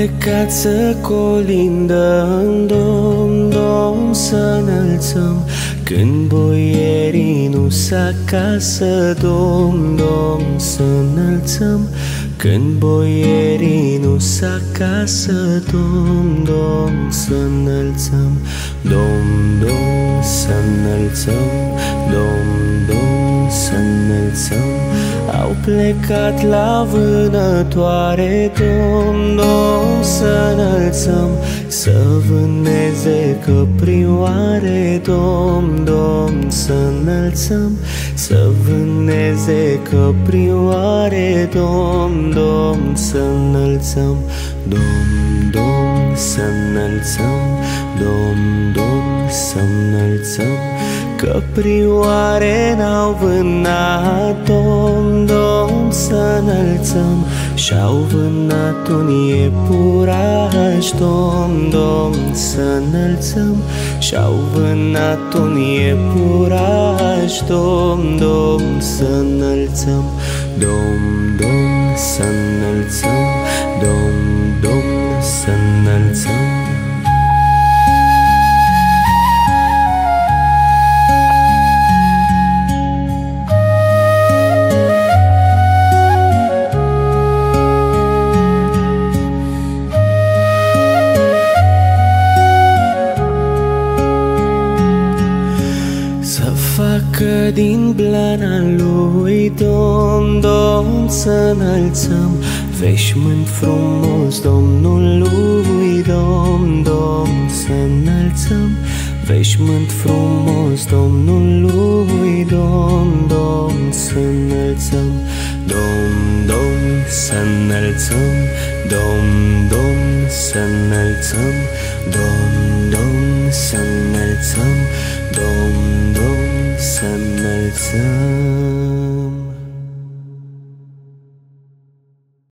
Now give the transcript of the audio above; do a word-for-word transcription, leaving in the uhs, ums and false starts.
plecat să colindăm, Domn, Domn, să înălțăm. Când boierii nu-s acasă, Domn, Domn, să înălțăm. Când boierii nu-s acasă, Domn, Domn, să înălțăm. Domn, Domn, să înălțăm. Domn, Domn, să înălțăm. Au plecat la vânătoare, Domn, Domn, să înălțăm. Să vâneze căprioare, Domn, Domn, să înălțăm. Să vâneze căprioare, Domn, Domn, să înălțăm. Domn, Domn, să înălțăm. Domn, Domn, să înălțăm. Căprioare n-au vânat, Domn, Domn, să înălțăm. Și-au vânat un iepuraș, Domn, Domn, să înălțăm. Și-au vânat un iepuraș, Domn, Domn, să înălțăm. Domn, Domn, să înălțăm. Domn, Domn, să înălțăm. Facă din blana lui, Domn, Domn, să înălțăm. Veșmânt frumos Domnului, Domn, Domn, să înălțăm. Veșmânt frumos Domnului, Domn, Domn, să înălțăm. Domn, Domn, să înălțăm. Domn, Domn, să înălțăm. Domn, Domn, să înălțăm. Domn,